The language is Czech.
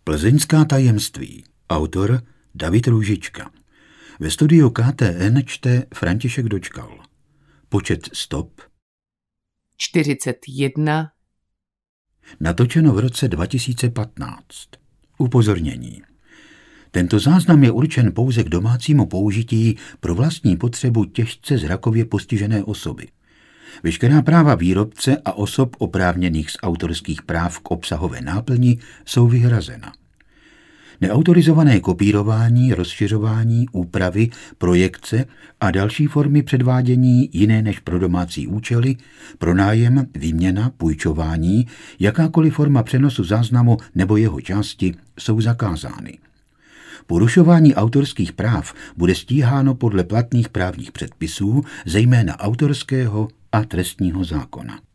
Plzeňská tajemství. Autor David Růžička. Ve studiu KTN čte František Dočkal. Počet stop 41. Natočeno v roce 2015. Upozornění. Tento záznam je určen pouze k domácímu použití pro vlastní potřebu těžce zrakově postižené osoby. Veškerá práva výrobce a osob oprávněných z autorských práv k obsahové náplni jsou vyhrazena. Neautorizované kopírování, rozšiřování, úpravy, projekce a další formy předvádění jiné než pro domácí účely, pronájem, výměna, půjčování, jakákoliv forma přenosu záznamu nebo jeho části jsou zakázány. Porušování autorských práv bude stíháno podle platných právních předpisů, zejména autorského a trestního zákona.